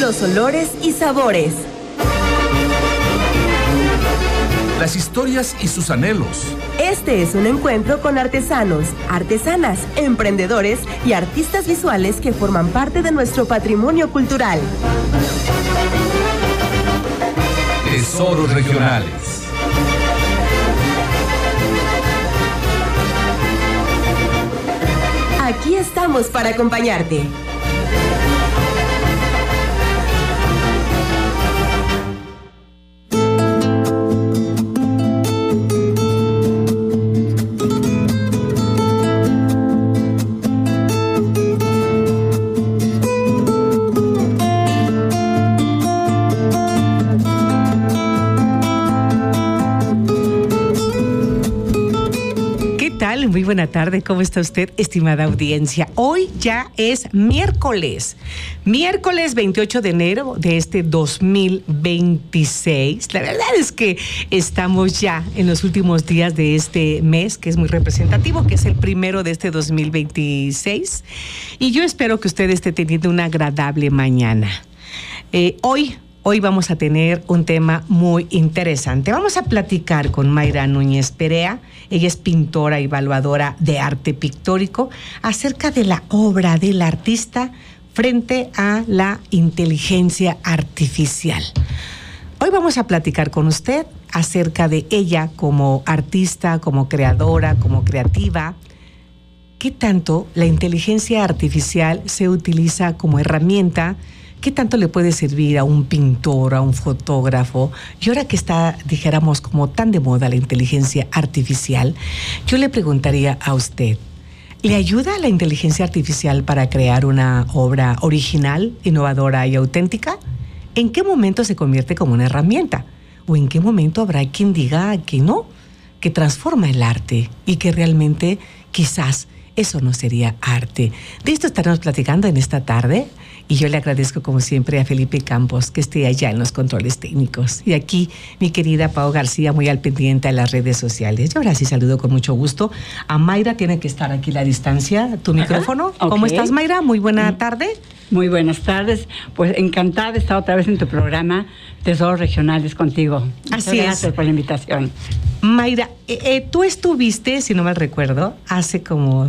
los olores y sabores, las historias y sus anhelos. Este es un encuentro con artesanos, artesanas, emprendedores y artistas visuales que forman parte de nuestro patrimonio cultural. Tesoros regionales. Aquí estamos para acompañarte. Muy buena tarde, ¿cómo está usted, estimada audiencia? Hoy ya es miércoles 28 de enero de este 2026. La verdad es que estamos ya en los últimos días de este mes, que es muy representativo, que es el primero de este 2026. Y yo espero que usted esté teniendo una agradable mañana. Hoy vamos a tener un tema muy interesante. Vamos a platicar con Mayra Núñez Perea. Ella es pintora y evaluadora de arte pictórico acerca de la obra del artista frente a la inteligencia artificial. Hoy vamos a platicar con usted acerca de ella como artista, como creadora, como creativa. ¿Qué tanto la inteligencia artificial se utiliza como herramienta? ¿Qué tanto le puede servir a un pintor, a un fotógrafo? Y ahora que está, dijéramos, como tan de moda la inteligencia artificial, yo le preguntaría a usted, ¿le ayuda la inteligencia artificial para crear una obra original, innovadora y auténtica? ¿En qué momento se convierte como una herramienta? ¿O en qué momento habrá quien diga que no, que transforma el arte y que realmente quizás eso no sería arte? De esto estaremos platicando en esta tarde. Y yo le agradezco, como siempre, a Felipe Campos que esté allá en los controles técnicos. Y aquí, mi querida Pau García, muy al pendiente de las redes sociales. Y ahora sí saludo con mucho gusto a Mayra. Tiene que estar aquí a la distancia, tu micrófono. Okay. ¿Cómo estás, Mayra? Muy buena tarde. Muy buenas tardes. Pues encantada de estar otra vez en tu programa Tesoros Regionales contigo. Así es. Gracias por la invitación. Mayra, tú estuviste, si no mal recuerdo, hace como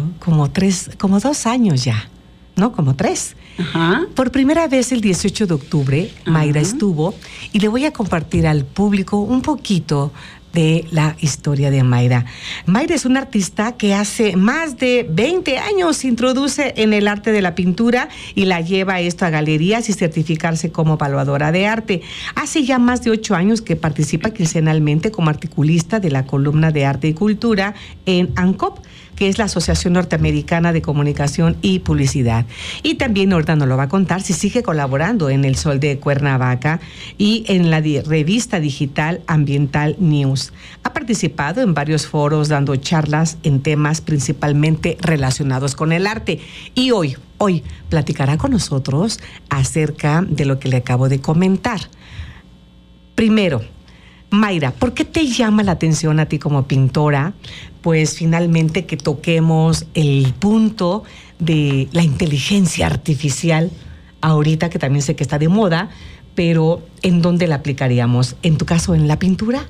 2 años ya. ¿No? Como 3. Ajá. Por primera vez el 18 de octubre, Mayra estuvo, y le voy a compartir al público un poquito de la historia de Mayra. Mayra es una artista que hace más de 20 años se introduce en el arte de la pintura y la lleva esto a galerías y certificarse como evaluadora de arte. Hace ya más de 8 años que participa quincenalmente como articulista de la columna de arte y cultura en ANCOP, que es la Asociación Norteamericana de Comunicación y Publicidad. Y también ahorita nos lo va a contar si sigue colaborando en El Sol de Cuernavaca y en la revista digital Ambiental News. Ha participado en varios foros dando charlas en temas principalmente relacionados con el arte. Y hoy platicará con nosotros acerca de lo que le acabo de comentar. Primero, Mayra, ¿por qué te llama la atención a ti como pintora? Pues finalmente que toquemos el punto de la inteligencia artificial, ahorita que también sé que está de moda, pero ¿en dónde la aplicaríamos? ¿En tu caso, en la pintura?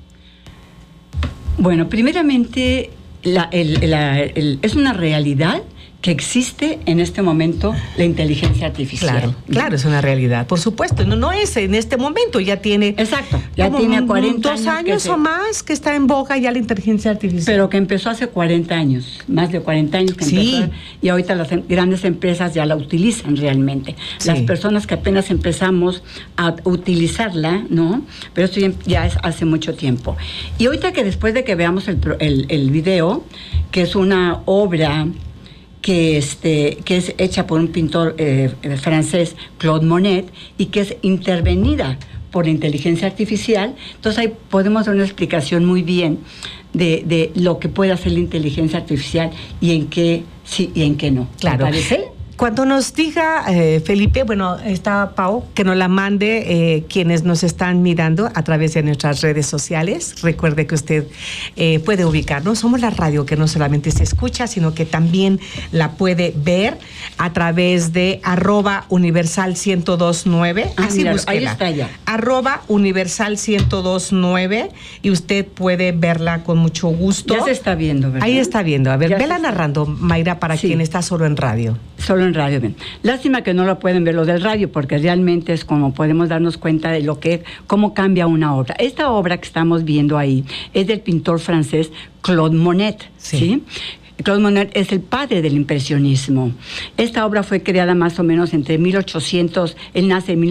Bueno, primeramente es una realidad que existe en este momento la inteligencia artificial. Claro, es una realidad, por supuesto. No es en este momento, ya tiene... Exacto, ya tiene 40 años. 2 años o más que está en boga ya la inteligencia artificial. Pero que empezó hace 40 años, más de 40 años que empezó. Y ahorita las grandes empresas ya la utilizan realmente. Sí. Las personas que apenas empezamos a utilizarla, ¿no? Pero esto ya es hace mucho tiempo. Y ahorita que después de que veamos el video, que es una obra que es hecha por un pintor francés, Claude Monet, y que es intervenida por la inteligencia artificial, entonces ahí podemos dar una explicación muy bien de lo que puede hacer la inteligencia artificial y en qué sí y en qué no. Claro. ¿Te parece? Cuando nos diga, Felipe, bueno, está Pau, que nos la mande quienes nos están mirando a través de nuestras redes sociales. Recuerde que usted puede ubicarnos. Somos la radio que no solamente se escucha, sino que también la puede ver a través de @universal1029. Así mira, búsquela. ahí está ya. @universal1029 y usted puede verla con mucho gusto. Ya se está viendo, ¿verdad? Ahí está viendo. A ver, Ya vela narrando, Mayra, para quien está solo en radio. Solo en radio, bien. Lástima que no lo pueden ver lo del radio, porque realmente es como podemos darnos cuenta de cómo cambia una obra. Esta obra que estamos viendo ahí es del pintor francés Claude Monet, ¿sí? Claude Monet es el padre del impresionismo. Esta obra fue creada más o menos entre 1800, él nace en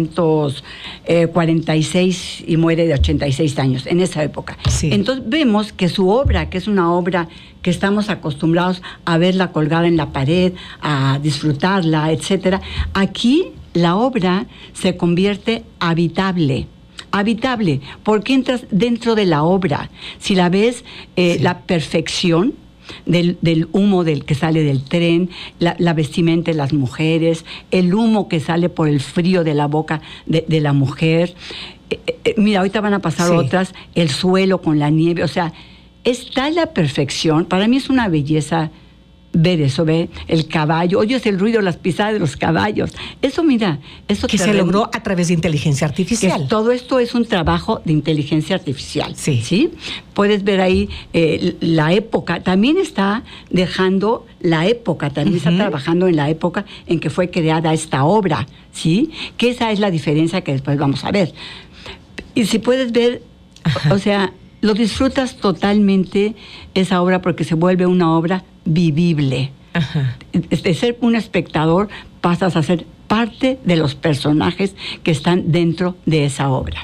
1846 y muere de 86 años, en esa época. Sí. Entonces vemos que su obra, que es una obra que estamos acostumbrados a verla colgada en la pared, a disfrutarla, etcétera, aquí la obra se convierte habitable, porque entras dentro de la obra. Si la ves, la perfección del humo que sale del tren, la vestimenta de las mujeres, el humo que sale por el frío de la boca de la mujer. Mira, ahorita van a pasar otras, el suelo con la nieve, o sea, está la perfección. Para mí es una belleza ver eso, ve el caballo, oyes el ruido, las pisadas de los caballos. Eso, mira, eso que se logró a través de inteligencia artificial. Todo esto es un trabajo de inteligencia artificial. Sí. Puedes ver ahí la época. También está dejando la época, también está trabajando en la época en que fue creada esta obra, ¿sí? Que esa es la diferencia que después vamos a ver. Y si puedes ver, o sea, lo disfrutas totalmente esa obra porque se vuelve una obra vivible. De ser un espectador pasas a ser parte de los personajes que están dentro de esa obra.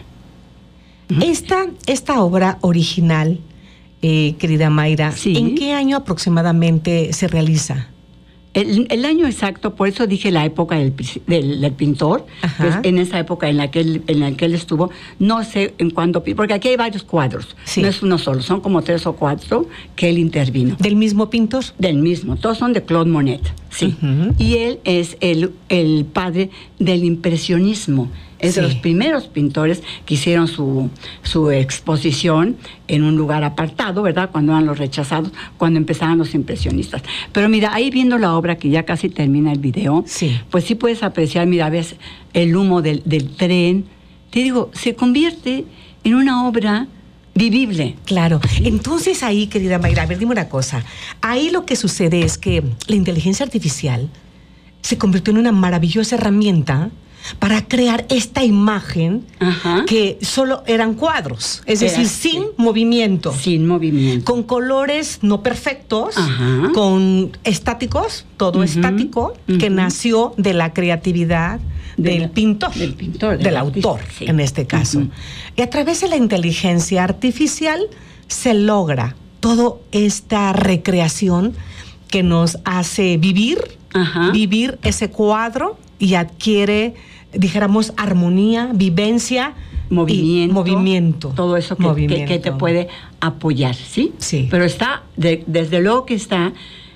Esta obra original, querida Mayra, ¿en qué año aproximadamente se realiza? El año exacto, por eso dije la época del pintor, pues en esa época en la que él estuvo, no sé en cuándo, porque aquí hay varios cuadros, no es uno solo, son como 3 o 4 que él intervino. ¿Del mismo pintor? Del mismo, todos son de Claude Monet, sí. Y él es el padre del impresionismo. Es de los primeros pintores que hicieron su exposición en un lugar apartado, ¿verdad? Cuando eran los rechazados, cuando empezaban los impresionistas. Pero mira, ahí viendo la obra, que ya casi termina el video, pues sí puedes apreciar, mira, ves el humo del tren. Te digo, se convierte en una obra vivible. Claro. Entonces ahí, querida Mayra, a ver, dime una cosa. Ahí lo que sucede es que la inteligencia artificial se convirtió en una maravillosa herramienta para crear esta imagen que solo eran cuadros, es decir, sin movimiento. Sin movimiento. Con colores no perfectos, con estáticos, todo estático, que nació de la creatividad del pintor, del autor, en este caso. Y a través de la inteligencia artificial se logra toda esta recreación que nos hace vivir ese cuadro y adquiere, dijéramos, armonía, vivencia, movimiento. Todo eso que te puede apoyar, ¿sí? Sí. Pero está, desde luego que está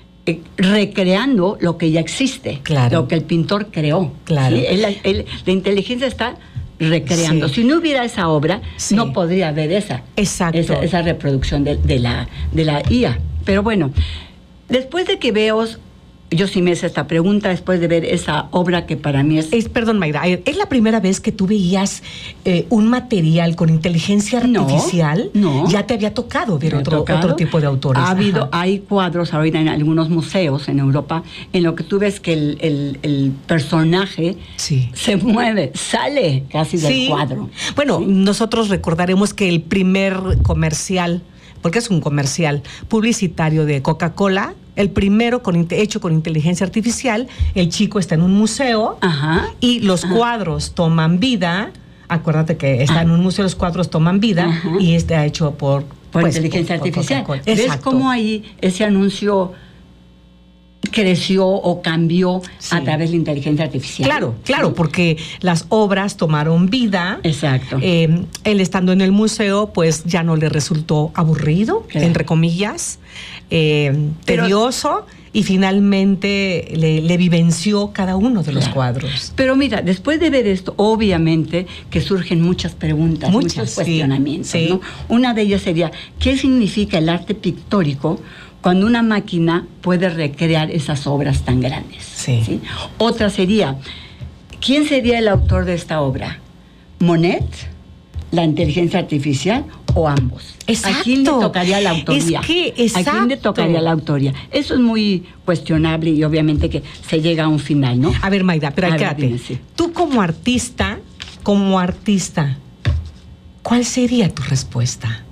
recreando lo que ya existe, lo que el pintor creó. Claro. ¿Sí? La inteligencia está recreando. Si no hubiera esa obra, no podría haber esa reproducción de la IA. Pero bueno, después de que veo... Yo sí me hice esta pregunta después de ver esa obra que para mí es... Perdón, Mayra, ¿es la primera vez que tú veías un material con inteligencia artificial? No. ¿Ya te había tocado ver otro tipo de autores? Hay cuadros ahorita en algunos museos en Europa en lo que tú ves que el personaje se mueve, sale casi del cuadro. Bueno, nosotros recordaremos que el primer comercial, porque es un comercial publicitario de Coca-Cola, el primero hecho con inteligencia artificial, el chico está en un museo y los cuadros toman vida. Acuérdate que está en un museo, los cuadros toman vida y está hecho por inteligencia artificial. ¿Ves cómo ahí ese anuncio creció o cambió a través de la inteligencia artificial. Claro, porque las obras tomaron vida. Exacto. Él estando en el museo, pues ya no le resultó aburrido, entre comillas, tedioso, y finalmente le vivenció cada uno de los cuadros. Pero mira, después de ver esto, obviamente que surgen muchas preguntas, muchos cuestionamientos, ¿no? Una de ellas sería, ¿qué significa el arte pictórico cuando una máquina puede recrear esas obras tan grandes? ¿Sí? Otra sería, ¿quién sería el autor de esta obra? ¿Monet, la inteligencia artificial o ambos? Exacto. ¿A quién le tocaría la autoría? ¿A quién le tocaría la autoría? Eso es muy cuestionable y obviamente que se llega a un final, ¿no? A ver, Mayra, pero quédate. Tú como artista, ¿cuál sería tu respuesta?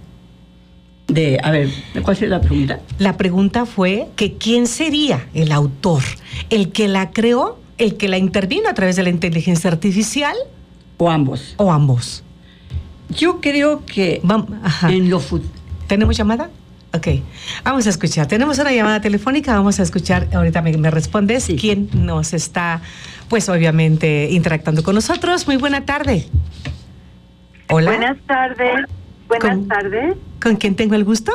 ¿Cuál sería la pregunta? La pregunta fue que ¿quién sería el autor? ¿El que la creó? ¿El que la intervino a través de la inteligencia artificial? ¿O ambos? ¿O ambos? Yo creo que en lo futuro... ¿Tenemos llamada? Ok, vamos a escuchar. Tenemos una llamada telefónica, vamos a escuchar. Ahorita me respondes quién nos está, pues obviamente, interactuando con nosotros. Muy buena tarde. Hola. Buenas tardes. Buenas tardes. ¿Con quién tengo el gusto?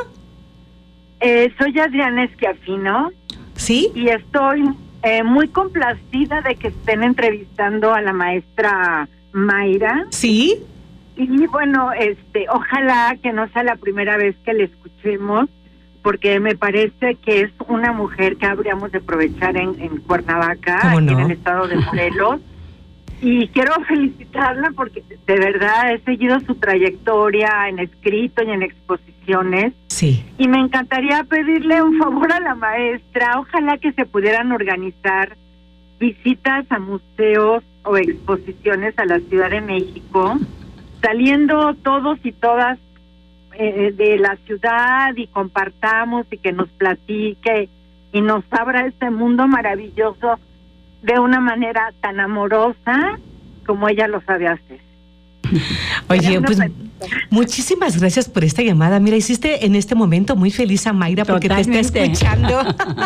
Soy Adriana Esquiafino. ¿Sí? Y estoy muy complacida de que estén entrevistando a la maestra Mayra. ¿Sí? Y bueno, ojalá que no sea la primera vez que la escuchemos, porque me parece que es una mujer que habríamos de aprovechar en Cuernavaca, aquí en el estado de Morelos. Y quiero felicitarla porque de verdad he seguido su trayectoria en escrito y en exposiciones. Sí. Y me encantaría pedirle un favor a la maestra. Ojalá que se pudieran organizar visitas a museos o exposiciones a la Ciudad de México, saliendo todos y todas de la ciudad y compartamos y que nos platique y nos abra este mundo maravilloso de una manera tan amorosa como ella lo sabe hacer. Oye, pues muchísimas gracias por esta llamada. Mira, hiciste en este momento muy feliz a Mayra porque te está escuchando.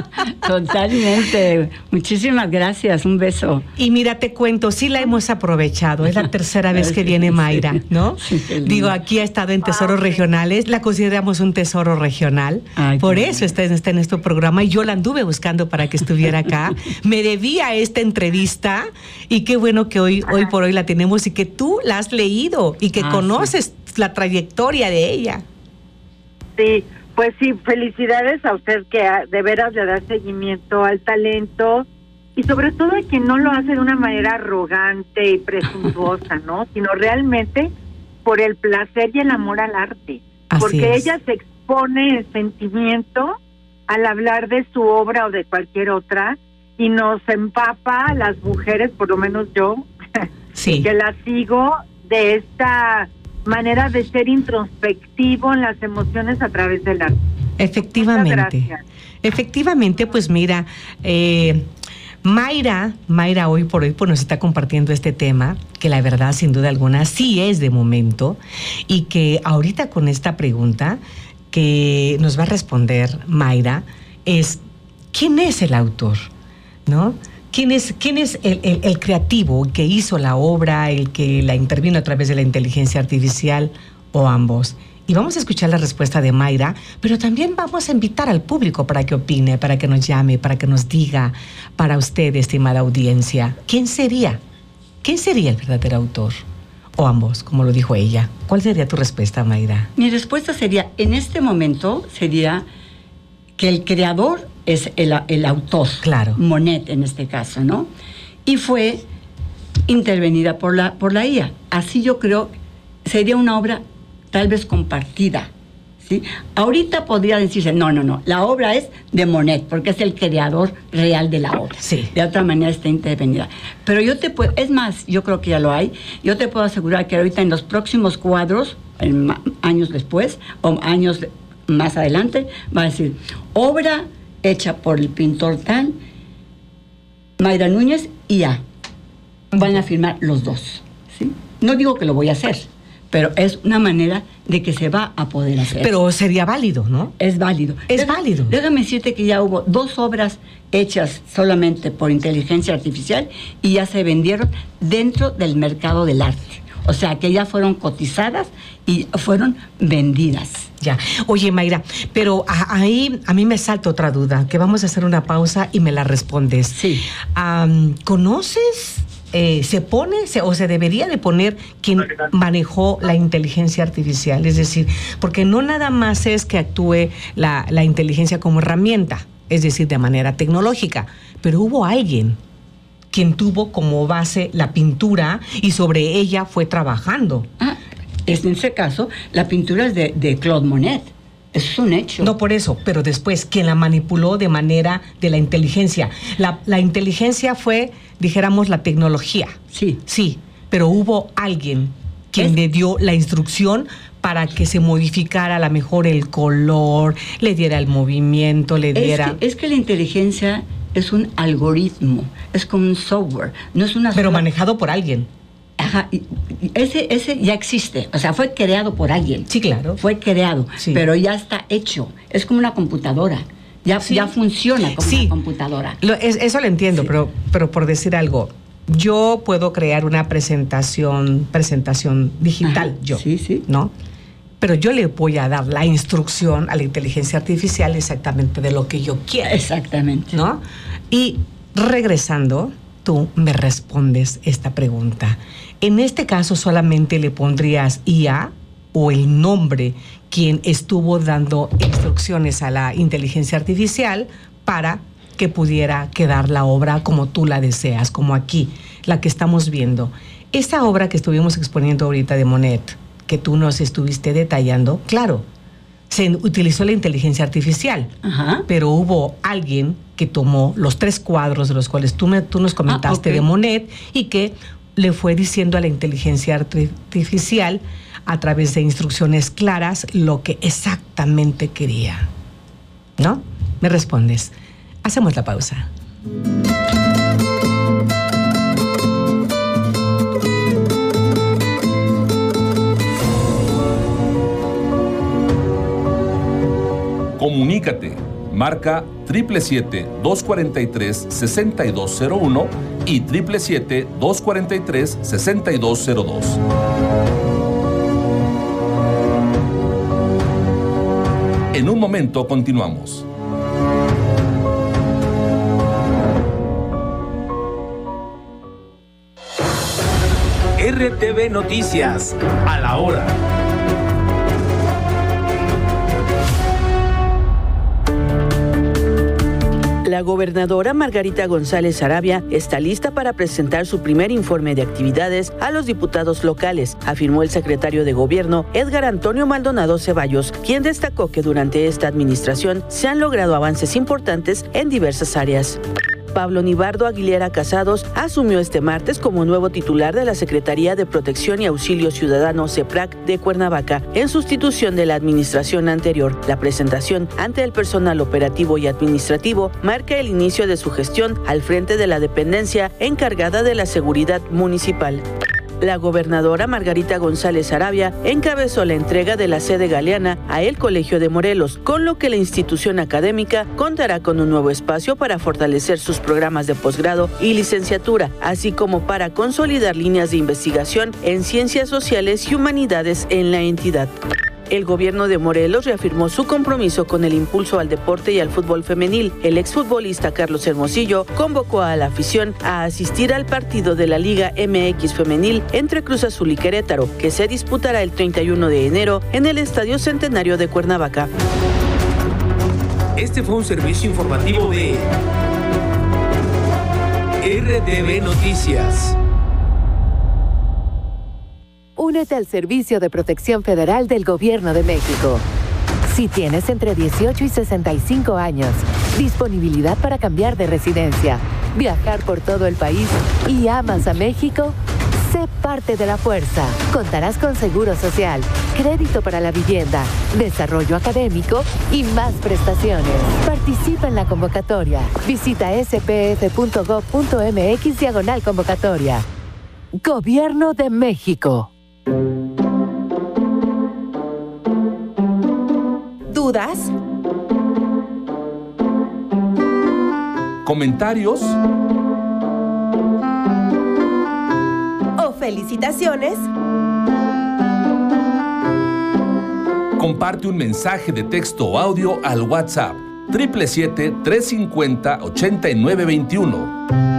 Totalmente. Muchísimas gracias. Un beso. Y mira, te cuento, sí la hemos aprovechado. Es la tercera vez que viene Mayra, ¿no? Digo, aquí ha estado en Tesoros Regionales. La consideramos un tesoro regional. Por eso está en nuestro programa y yo la anduve buscando para que estuviera acá. Me debía esta entrevista y qué bueno que hoy por hoy la tenemos y que tú la has leído y que conoces la trayectoria de ella. Sí, pues sí, felicidades a usted que de veras le da seguimiento al talento y sobre todo a quien no lo hace de una manera arrogante y presuntuosa, ¿no? Sino realmente por el placer y el amor al arte. Porque ella se expone en sentimiento al hablar de su obra o de cualquier otra y nos empapa a las mujeres, por lo menos yo, que la sigo, de esta manera de ser introspectivo en las emociones a través del arte. Efectivamente, pues mira, Mayra hoy por hoy pues nos está compartiendo este tema, que la verdad sin duda alguna sí es de momento, y que ahorita con esta pregunta que nos va a responder Mayra es, ¿quién es el autor? ¿No? ¿Quién es el creativo que hizo la obra, el que la intervino a través de la inteligencia artificial o ambos? Y vamos a escuchar la respuesta de Mayra, pero también vamos a invitar al público para que opine, para que nos llame, para que nos diga, para usted, estimada audiencia, ¿quién sería? ¿Quién sería el verdadero autor? O ambos, como lo dijo ella. ¿Cuál sería tu respuesta, Mayra? Mi respuesta sería, en este momento, sería que el creador es el autor, claro. Monet en este caso, ¿no? Y fue intervenida por la IA. Así yo creo sería una obra tal vez compartida, ¿sí? Ahorita podría decirse, no, la obra es de Monet, porque es el creador real de la obra. Sí. De otra manera está intervenida. Pero es más, yo creo que ya lo hay, yo te puedo asegurar que ahorita en los próximos cuadros, años después, o años más adelante, va a decir, obra hecha por el pintor tal, Mayra Núñez y A. Van a firmar los dos, ¿sí? No digo que lo voy a hacer, pero es una manera de que se va a poder hacer. Pero sería válido, ¿no? Es válido. Válido. Déjame decirte que ya hubo 2 obras hechas solamente por inteligencia artificial y ya se vendieron dentro del mercado del arte. O sea, que ya fueron cotizadas y fueron vendidas. Ya. Oye, Mayra, pero ahí a mí me salta otra duda, que vamos a hacer una pausa y me la respondes. Sí. ¿Conoces, se pone o se debería de poner quien manejó la inteligencia artificial? Es decir, porque no nada más es que actúe la inteligencia como herramienta, es decir, de manera tecnológica, pero hubo alguien quien tuvo como base la pintura y sobre ella fue trabajando. En ese caso, la pintura es de Claude Monet. Eso es un hecho. No por eso, pero después, quien la manipuló de manera de la inteligencia. La inteligencia fue, dijéramos, la tecnología. Sí. Sí, pero hubo alguien quien le dio la instrucción para que se modificara a lo mejor el color, le diera el movimiento, le diera... Es que la inteligencia es un algoritmo, es como un software, no es una... Pero manejado por alguien. Ajá, y ese ya existe, o sea, fue creado por alguien. Sí, claro. Fue creado, sí, pero ya está hecho, es como una computadora, ya funciona como una computadora. Eso lo entiendo, sí, pero por decir algo, yo puedo crear una presentación digital, ajá, sí, ¿no? Pero yo le voy a dar la instrucción a la inteligencia artificial exactamente de lo que yo quiero. Exactamente. ¿No? Y regresando, tú me respondes esta pregunta. En este caso, solamente le pondrías IA o el nombre quien estuvo dando instrucciones a la inteligencia artificial para que pudiera quedar la obra como tú la deseas, como aquí, la que estamos viendo. Esta obra que estuvimos exponiendo ahorita de Monet, que tú nos estuviste detallando, claro, se utilizó la inteligencia artificial, ajá, pero hubo alguien que tomó los 3 cuadros de los cuales tú nos comentaste, okay, de Monet, y que le fue diciendo a la inteligencia artificial a través de instrucciones claras lo que exactamente quería. ¿No? ¿Me respondes? Hacemos la pausa. Comunícate. Marca 777-243-6201 y 777-243-6202. En un momento continuamos. RTV Noticias, a la hora. La gobernadora Margarita González Sarabia está lista para presentar su primer informe de actividades a los diputados locales, afirmó el secretario de Gobierno, Edgar Antonio Maldonado Ceballos, quien destacó que durante esta administración se han logrado avances importantes en diversas áreas. Pablo Nibardo Aguilera Casados asumió este martes como nuevo titular de la Secretaría de Protección y Auxilio Ciudadano CEPRAC de Cuernavaca, en sustitución de la administración anterior. La presentación ante el personal operativo y administrativo marca el inicio de su gestión al frente de la dependencia encargada de la seguridad municipal. La gobernadora Margarita González Sarabia encabezó la entrega de la sede galeana a el Colegio de Morelos, con lo que la institución académica contará con un nuevo espacio para fortalecer sus programas de posgrado y licenciatura, así como para consolidar líneas de investigación en ciencias sociales y humanidades en la entidad. El gobierno de Morelos reafirmó su compromiso con el impulso al deporte y al fútbol femenil. El exfutbolista Carlos Hermosillo convocó a la afición a asistir al partido de la Liga MX Femenil entre Cruz Azul y Querétaro, que se disputará el 31 de enero en el Estadio Centenario de Cuernavaca. Este fue un servicio informativo de RTV Noticias. Únete al Servicio de Protección Federal del Gobierno de México. Si tienes entre 18 y 65 años, disponibilidad para cambiar de residencia, viajar por todo el país y amas a México, sé parte de la fuerza. Contarás con seguro social, crédito para la vivienda, desarrollo académico y más prestaciones. Participa en la convocatoria. Visita spf.gov.mx/convocatoria. Gobierno de México. ¿Dudas? ¿Comentarios? ¿O felicitaciones? Comparte un mensaje de texto o audio al WhatsApp 777-350-8921.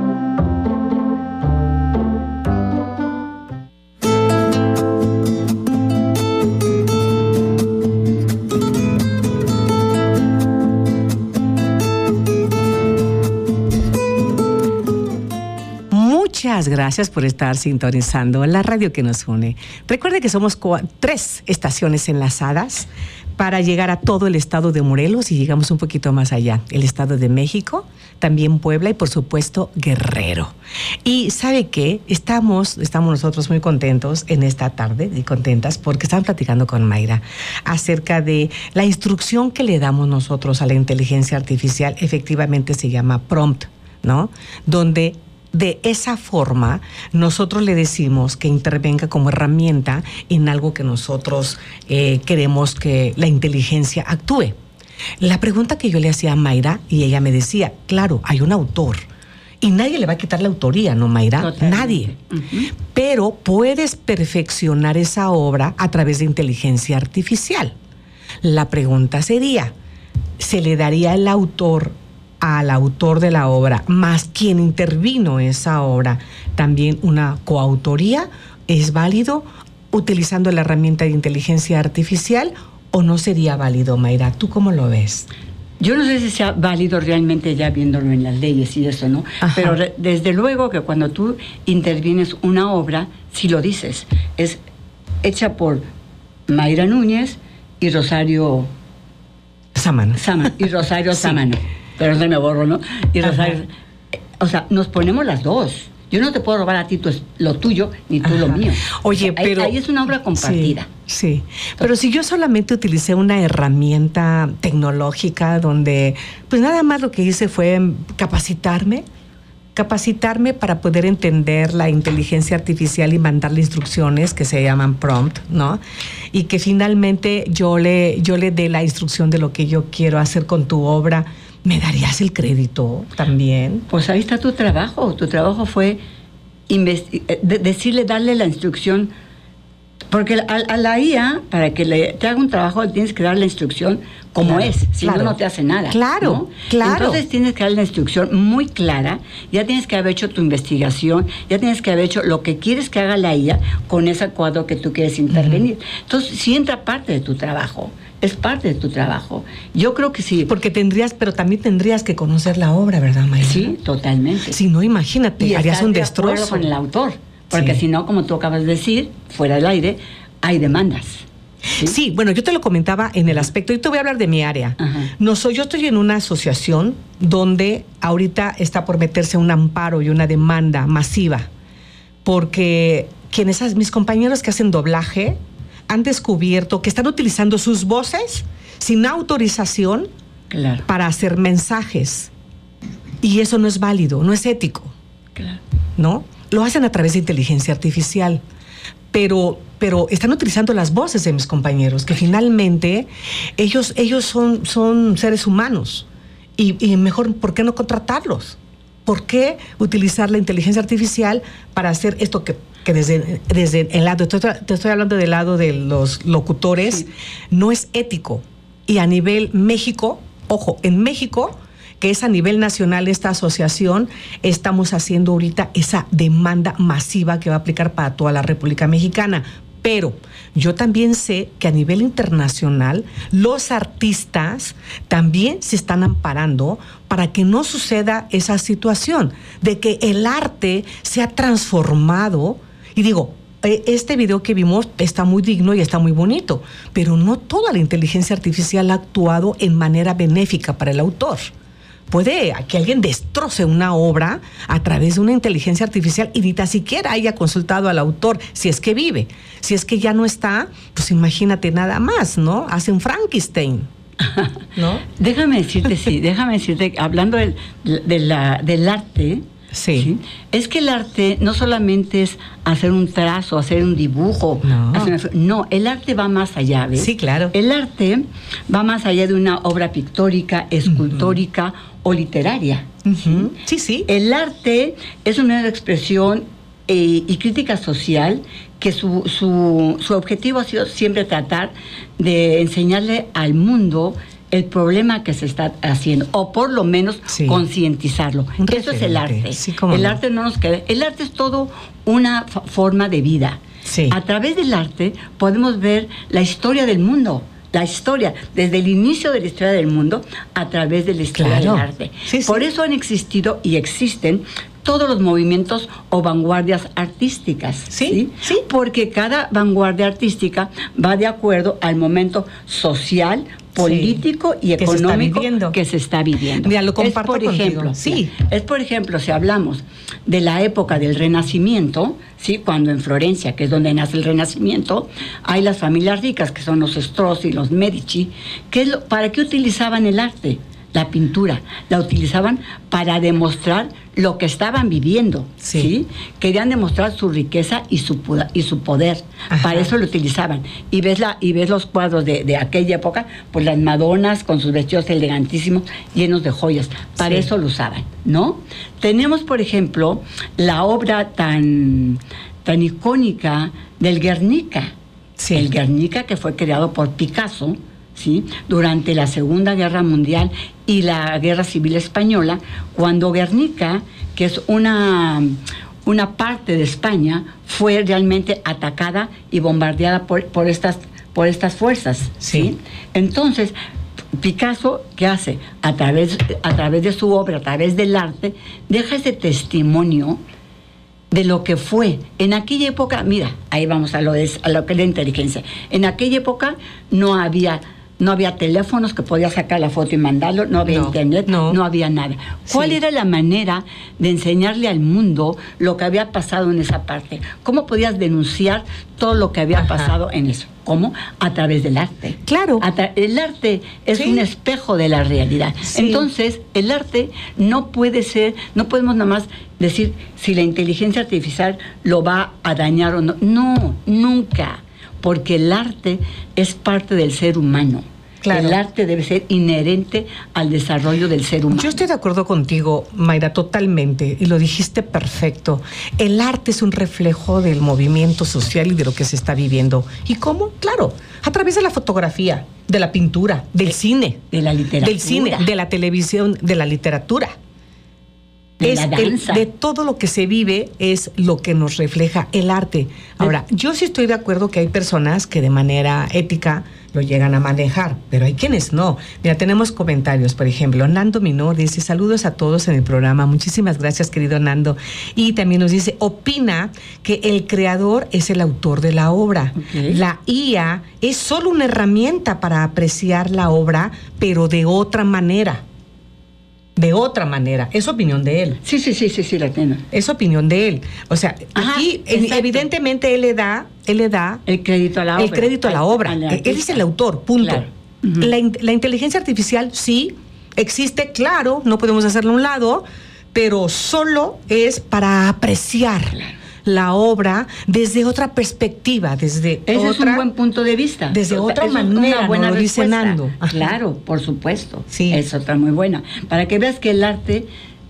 Muchas gracias por estar sintonizando la radio que nos une. Recuerde que somos 3 estaciones enlazadas para llegar a todo el estado de Morelos y llegamos un poquito más allá. El estado de México, también Puebla y por supuesto Guerrero. Y ¿sabe qué? Estamos nosotros muy contentos en esta tarde y contentas porque están platicando con Mayra acerca de la instrucción que le damos nosotros a la inteligencia artificial. Efectivamente se llama prompt, ¿no? Donde de esa forma, nosotros le decimos que intervenga como herramienta en algo que nosotros queremos que la inteligencia actúe. La pregunta que yo le hacía a Mayra, y ella me decía, claro, hay un autor, y nadie le va a quitar la autoría, ¿no, Mayra? Totalmente. Nadie. Uh-huh. Pero puedes perfeccionar esa obra a través de inteligencia artificial. La pregunta sería, ¿se le daría al autor de la obra, más quien intervino esa obra, también una coautoría? ¿Es válido utilizando la herramienta de inteligencia artificial o no sería válido, Mayra? ¿Tú cómo lo ves? Yo no sé si sea válido realmente ya viéndolo en las leyes y eso, ¿no? Ajá. Pero desde luego que cuando tú intervienes una obra, si lo dices, es hecha por Mayra Núñez y Rosario Sámano. Y Rosario Sámano. Pero se me borro, ¿no? Y Rosario, o sea, nos ponemos las dos. Yo no te puedo robar a ti lo tuyo, ni tú lo mío. Oye, o sea, pero ahí es una obra compartida. Sí. Pero si yo solamente utilicé una herramienta tecnológica donde, pues nada más lo que hice fue capacitarme para poder entender la inteligencia artificial y mandarle instrucciones que se llaman prompt, ¿no? Y que finalmente yo le dé la instrucción de lo que yo quiero hacer con tu obra. ¿Me darías el crédito también? Pues ahí está tu trabajo. Tu trabajo fue darle la instrucción. Porque a la IA, para que te haga un trabajo, tienes que darle la instrucción como es. Si no te hace nada. Claro, ¿no? claro. Entonces tienes que darle la instrucción muy clara. Ya tienes que haber hecho tu investigación. Ya tienes que haber hecho lo que quieres que haga la IA con ese cuadro que tú quieres intervenir. Uh-huh. Entonces, sí entra parte de tu trabajo. Es parte de tu trabajo. Yo creo que sí. Porque pero también tendrías que conocer la obra, ¿verdad, Mayra? Sí, totalmente. Si no, imagínate, harías un destrozo. Con el autor. Porque si no, como tú acabas de decir, fuera del aire, hay demandas. Sí, bueno, yo te lo comentaba en el aspecto, y te voy a hablar de mi área. Yo estoy en una asociación donde ahorita está por meterse un amparo y una demanda masiva, porque mis compañeros que hacen doblaje han descubierto que están utilizando sus voces sin autorización para hacer mensajes. Y eso no es válido, no es ético. ¿No? Lo hacen a través de inteligencia artificial. Pero están utilizando las voces de mis compañeros, que finalmente ellos son seres humanos. Y mejor, ¿por qué no contratarlos? ¿Por qué utilizar la inteligencia artificial para hacer esto que desde el lado, te estoy hablando del lado de los locutores, no es ético? Y a nivel México, ojo, en México, que es a nivel nacional esta asociación, estamos haciendo ahorita esa demanda masiva que va a aplicar para toda la República Mexicana. Pero yo también sé que a nivel internacional los artistas también se están amparando para que no suceda esa situación de que el arte se ha transformado. Y digo, este video que vimos está muy digno y está muy bonito, pero no toda la inteligencia artificial ha actuado en manera benéfica para el autor. Puede que alguien destroce una obra a través de una inteligencia artificial y ni tan siquiera haya consultado al autor, si es que vive. Si es que ya no está, pues imagínate nada más, ¿no? Hace un Frankenstein, ¿no? Déjame decirte, hablando del arte, Sí. Es que el arte no solamente es hacer un trazo, hacer un dibujo. No, el arte va más allá, ¿ves? Sí, claro. El arte va más allá de una obra pictórica, escultórica o literaria. Sí, sí. El arte es una expresión y crítica social que su objetivo ha sido siempre tratar de enseñarle al mundo el problema que se está haciendo, o por lo menos concientizarlo. Eso es el arte. Sí, el arte no nos queda. El arte es todo una forma de vida. Sí. A través del arte podemos ver la historia del mundo. La historia, desde el inicio de la historia del mundo, a través de la historia del arte. Por eso han existido y existen todos los movimientos o vanguardias artísticas. ¿Sí? Porque cada vanguardia artística va de acuerdo al momento social, político y económico que se está viviendo. Mira, lo comparto contigo. Es por ejemplo, si hablamos de la época del Renacimiento, ¿sí? Cuando en Florencia, que es donde nace el Renacimiento, hay las familias ricas, que son los Strozzi y los Medici, ¿para qué utilizaban el arte? La pintura, la utilizaban para demostrar lo que estaban viviendo, ¿sí? Querían demostrar su riqueza y su poder. Ajá. Para eso lo utilizaban. Y ves los cuadros de aquella época, pues las Madonas con sus vestidos elegantísimos, llenos de joyas. Para eso lo usaban, ¿no? Tenemos, por ejemplo, la obra tan icónica del Guernica. El Guernica, que fue creado por Picasso, ¿sí? Durante la Segunda Guerra Mundial y la Guerra Civil Española, cuando Guernica, que es una parte de España, fue realmente atacada y bombardeada por estas fuerzas. ¿Sí? Entonces, Picasso, ¿qué hace? A través de su obra, a través del arte, deja ese testimonio de lo que fue. En aquella época, mira, ahí vamos a lo que es la inteligencia. En aquella época no había teléfonos que podías sacar la foto y mandarlo, no había internet, no había nada. ¿Cuál era la manera de enseñarle al mundo lo que había pasado en esa parte? ¿Cómo podías denunciar todo lo que había pasado en eso? ¿Cómo? A través del arte. Claro. El arte es un espejo de la realidad. Entonces, el arte no podemos nada más decir si la inteligencia artificial lo va a dañar o no. No, nunca. Porque el arte es parte del ser humano. Claro. El arte debe ser inherente al desarrollo del ser humano. Yo estoy de acuerdo contigo, Mayra, totalmente, y lo dijiste perfecto. El arte es un reflejo del movimiento social y de lo que se está viviendo. ¿Y cómo? Claro, a través de la fotografía, de la pintura, del cine, de la literatura, del cine, de la televisión, de la literatura. La danza. De todo lo que se vive es lo que nos refleja el arte. Ahora, yo sí estoy de acuerdo que hay personas que de manera ética lo llegan a manejar, pero hay quienes no. Mira, tenemos comentarios, por ejemplo, Nando Minó dice, saludos a todos en el programa, muchísimas gracias, querido Nando. Y también nos dice, opina que el creador es el autor de la obra. La IA es solo una herramienta para apreciar la obra, pero de otra manera. De otra manera. Es opinión de él. Sí, la tengo. Es opinión de él. O sea, aquí evidentemente él le da el crédito a la obra. El crédito a la obra. Él es el autor, punto. Claro. La inteligencia artificial sí existe, claro, no podemos hacerlo a un lado, pero solo es para apreciar la obra desde otra perspectiva, Ese es un buen punto de vista. Desde otra manera, una buena lo dice Nando. Claro, por supuesto. Sí. Es otra muy buena. Para que veas que el arte,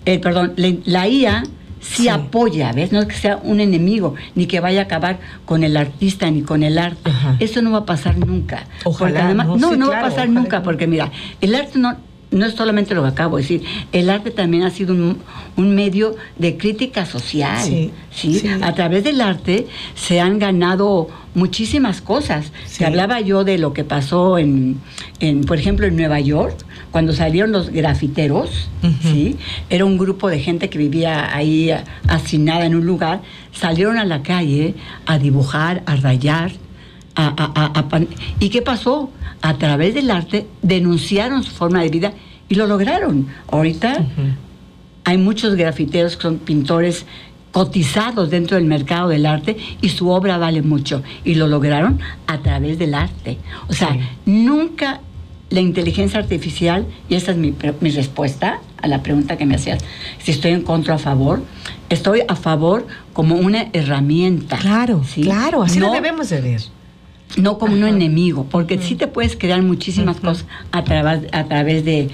la IA sí apoya, ¿ves? No es que sea un enemigo, ni que vaya a acabar con el artista, ni con el arte. Ajá. Eso no va a pasar nunca. Ojalá. Además, no va a pasar nunca, porque mira, el arte no es solamente lo que acabo de decir, el arte también ha sido un medio de crítica social. Sí. A través del arte se han ganado muchísimas cosas. Te hablaba yo de lo que pasó por ejemplo, en Nueva York, cuando salieron los grafiteros, ¿sí? Era un grupo de gente que vivía ahí hacinada en un lugar, salieron a la calle a dibujar, a rayar, ¿y qué pasó? A través del arte denunciaron su forma de vida y lo lograron. Ahorita hay muchos grafiteros que son pintores cotizados dentro del mercado del arte y su obra vale mucho y lo lograron a través del arte. O sea, nunca la inteligencia artificial, y esta es mi respuesta a la pregunta que me hacías, si estoy en contra o a favor, estoy a favor como una herramienta. Claro, ¿sí? claro, así lo debemos de ver. No como un enemigo, porque sí te puedes crear muchísimas cosas a través de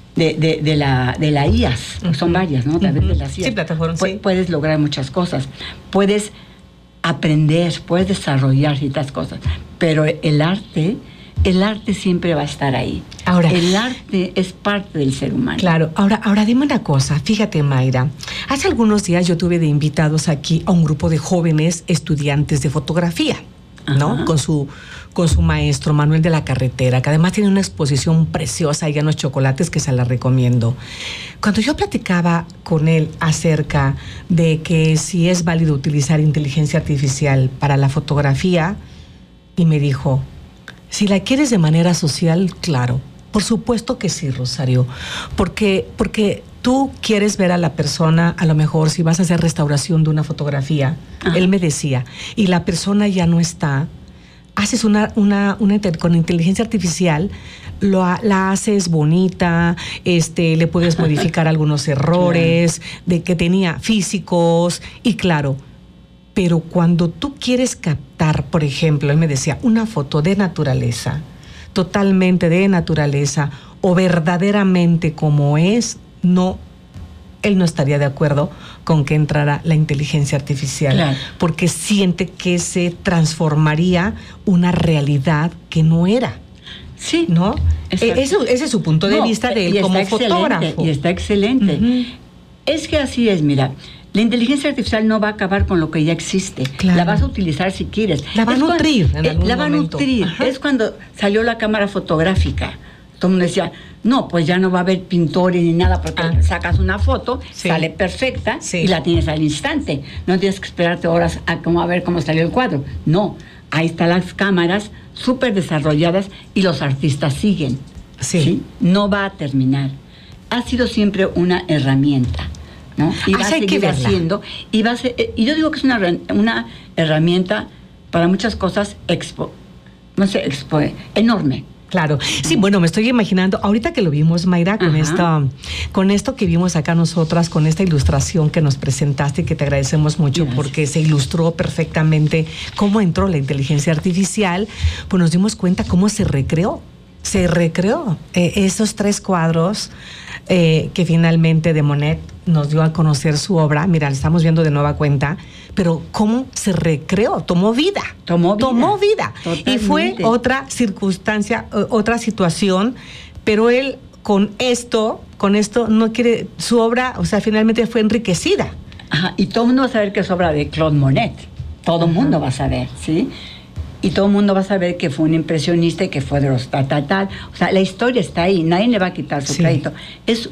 la IAS, son varias, ¿no? A través de las IAS. Sí, plataformas, sí. Puedes lograr muchas cosas, puedes aprender, puedes desarrollar ciertas cosas, pero el arte siempre va a estar ahí. Ahora, el arte es parte del ser humano. Claro, ahora dime una cosa, fíjate, Mayra, hace algunos días yo tuve de invitados aquí a un grupo de jóvenes estudiantes de fotografía, ¿no? Ajá. Con su maestro Manuel de la Carretera, que además tiene una exposición preciosa allá en Los Chocolates que se la recomiendo. Cuando yo platicaba con él acerca de que si es válido utilizar inteligencia artificial para la fotografía, y me dijo, si la quieres de manera social, claro, por supuesto que sí, Rosario, porque tú quieres ver a la persona, a lo mejor si vas a hacer restauración de una fotografía, él me decía, y la persona ya no está, haces con inteligencia artificial, la haces bonita, le puedes modificar algunos errores de que tenía físicos, y claro, pero cuando tú quieres captar, por ejemplo, él me decía, una foto de naturaleza, totalmente de naturaleza, o verdaderamente como es, él no estaría de acuerdo con que entrara la inteligencia artificial, claro, porque siente que se transformaría una realidad que no era. Sí, ¿no? Ese es su punto de vista de él como fotógrafo. Y está excelente. Es que así es, mira. La inteligencia artificial no va a acabar con lo que ya existe. Claro. La vas a utilizar si quieres. La va a nutrir en algún La va a momento. nutrir. Ajá. Es cuando salió la cámara fotográfica. Todo el mundo decía, no, pues ya no va a haber pintores ni nada, porque sacas una foto, sale perfecta y la tienes al instante. No tienes que esperarte horas a ver cómo salió el cuadro. No, ahí están las cámaras súper desarrolladas y los artistas siguen. ¿Sí? No va a terminar. Ha sido siempre una herramienta, ¿no? Y va a seguir haciendo. Y yo digo que es una herramienta para muchas cosas enorme. Claro. Sí, bueno, me estoy imaginando, ahorita que lo vimos, Mayra, con esto que vimos acá nosotras, con esta ilustración que nos presentaste y que te agradecemos mucho porque se ilustró perfectamente cómo entró la inteligencia artificial, pues nos dimos cuenta cómo se recreó esos 3 cuadros que finalmente de Monet nos dio a conocer su obra. Mira, lo estamos viendo de nueva cuenta, pero cómo se recreó, tomó vida. Totalmente. Y fue otra circunstancia, otra situación, pero él con esto no quiere, su obra, o sea, finalmente fue enriquecida. Ajá, y todo el mundo va a saber que es obra de Claude Monet. Todo el mundo va a saber, ¿sí? Y todo el mundo va a saber que fue un impresionista y que fue de los tal. O sea, la historia está ahí, nadie le va a quitar su crédito. Es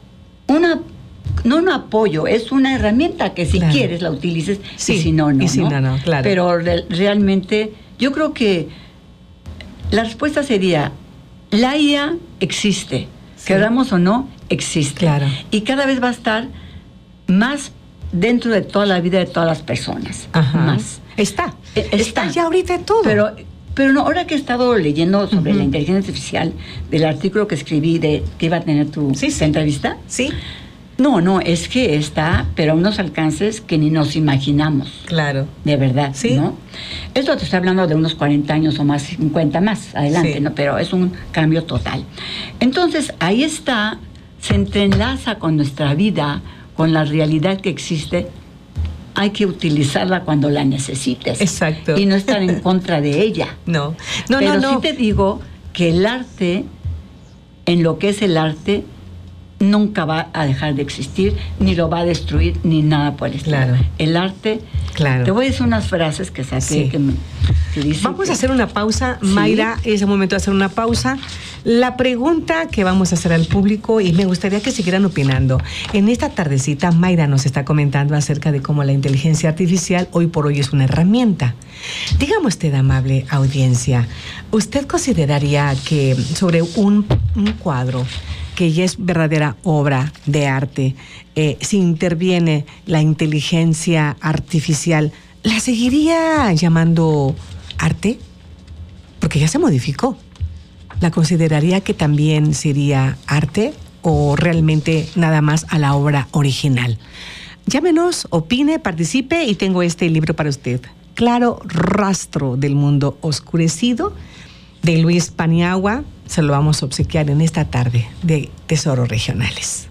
no un apoyo, es una herramienta que si quieres la utilices y si no, no. Claro. Pero realmente yo creo que la respuesta sería, la IA existe, queramos o no, existe. Claro. Y cada vez va a estar más dentro de toda la vida de todas las personas. Ajá. Más. Está ya ahorita todo. Pero no, ahora que he estado leyendo sobre la inteligencia artificial, del artículo que escribí que iba a tener tu entrevista. Sí. No, es que está, pero a unos alcances que ni nos imaginamos. Claro. De verdad, sí, ¿no? Esto te estoy hablando de unos 40 años o más, 50 más adelante, ¿no? Pero es un cambio total. Entonces, ahí está, se entrelaza con nuestra vida, con la realidad que existe. Hay que utilizarla cuando la necesites. Exacto. Y no estar en contra de ella. No. Pero sí te digo que el arte, en lo que es el arte, nunca va a dejar de existir, ni lo va a destruir, ni nada por el estilo. Claro. El arte... Claro. Te voy a decir unas frases que saqué que dicen... Vamos a hacer una pausa, Mayra, es el momento de hacer una pausa. La pregunta que vamos a hacer al público, y me gustaría que siguieran opinando. En esta tardecita, Mayra nos está comentando acerca de cómo la inteligencia artificial hoy por hoy es una herramienta. Dígame usted, amable audiencia, ¿usted consideraría que sobre un cuadro que ya es verdadera obra de arte, si interviene la inteligencia artificial, ¿la seguiría llamando arte? Porque ya se modificó. ¿La consideraría que también sería arte? o realmente nada más a la obra original. Llámenos, opine, participe y tengo este libro para usted. Claro rastro del mundo oscurecido, de Luis Paniagua. Se lo vamos a obsequiar en esta tarde de Tesoros Regionales.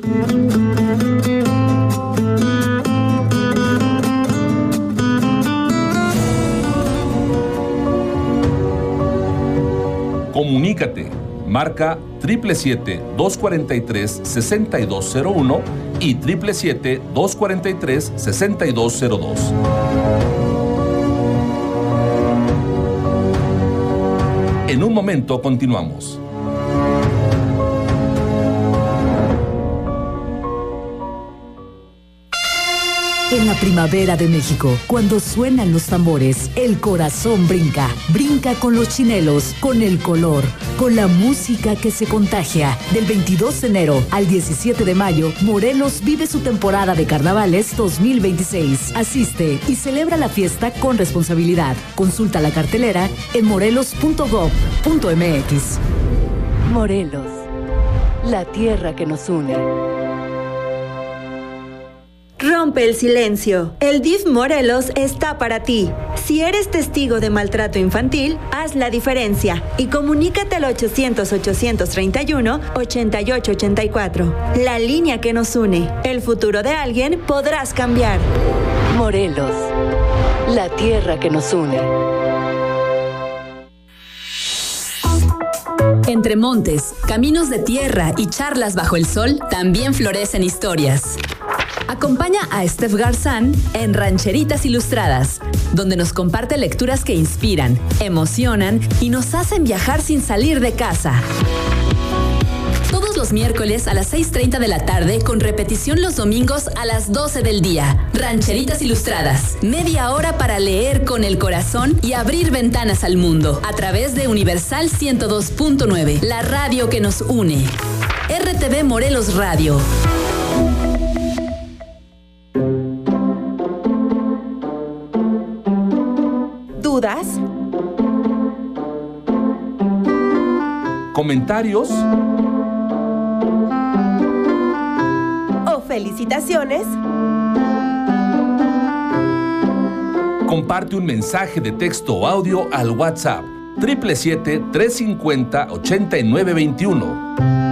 Comunícate. Marca 777-243-6201 y 777-243-6202. En un momento continuamos. En la primavera de México, cuando suenan los tambores, el corazón brinca. Brinca con los chinelos, con el color, con la música que se contagia. Del 22 de enero al 17 de mayo, Morelos vive su temporada de carnavales 2026. Asiste y celebra la fiesta con responsabilidad. Consulta la cartelera en morelos.gov.mx. Morelos, la tierra que nos une. Rompe el silencio. El DIF Morelos está para ti. Si eres testigo de maltrato infantil, haz la diferencia y comunícate al 800-831-8884. La línea que nos une. El futuro de alguien podrás cambiar. Morelos, la tierra que nos une. Entre montes, caminos de tierra y charlas bajo el sol, también florecen historias. Acompaña a Steph Garzán en Rancheritas Ilustradas, donde nos comparte lecturas que inspiran, emocionan y nos hacen viajar sin salir de casa. Todos los miércoles a las 6:30 de la tarde, con repetición los domingos a las 12 del día. Rancheritas Ilustradas, media hora para leer con el corazón y abrir ventanas al mundo, a través de Universal 102.9, la radio que nos une. RTV Morelos Radio. ¿Dudas? ¿Comentarios? ¿O felicitaciones? Comparte un mensaje de texto o audio al WhatsApp 777-350-8921.